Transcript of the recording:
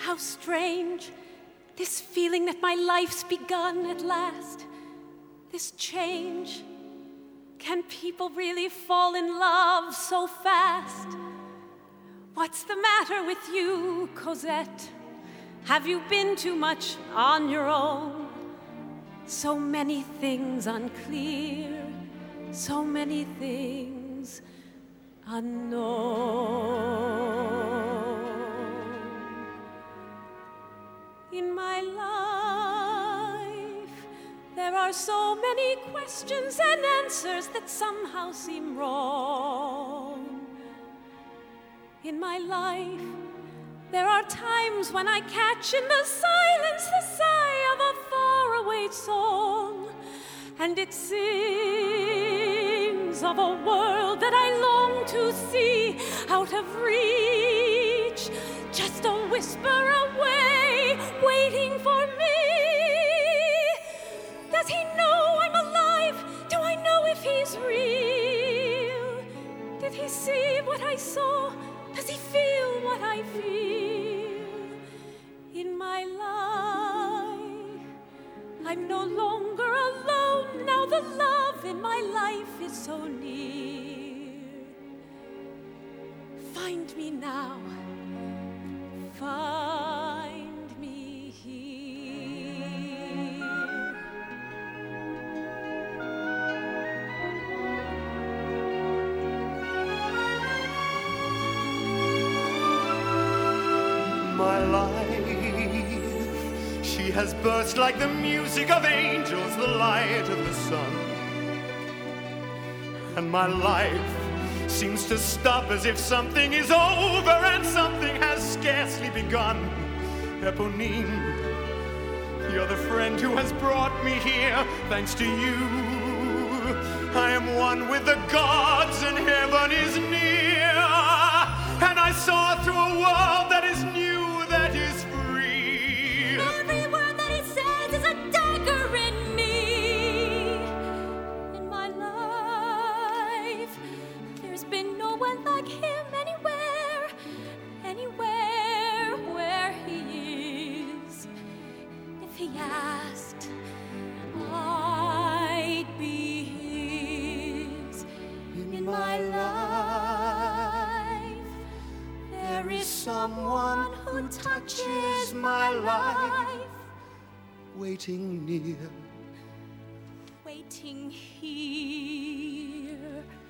How strange, this feeling that my life's begun at last, this change. Can people really fall in love so fast? What's the matter with you, Cosette? Have you been too much on your own? So many things unclear, so many things unknown. In my life, there are so many questions and answers that somehow seem wrong. In my life, there are times when I catch in the silence the sigh of a faraway song, and it sings of a world that I long to see out of reach, just a whisper away, waiting for me. Does he know I'm alive? Do I know if he's real? Did he see what I saw? Does he feel what I feel? In my life, I'm no longer alone. Now the love in my life is so near. Find me now. Find me here. My life, she has burst like the music of angels, the light of the sun. And my life seems to stop as if something is over and something has scarcely begun. Eponine, you're the friend who has brought me here. Thanks to you, I am one with the gods and heaven is near. And I saw through a world that is new, that is free. Every word that he says is a dagger in me. In my life, there's been no one like him anywhere, anywhere where he is. If he asked, I'd be his. In my life, there is someone who touches my life, Waiting near. waiting here.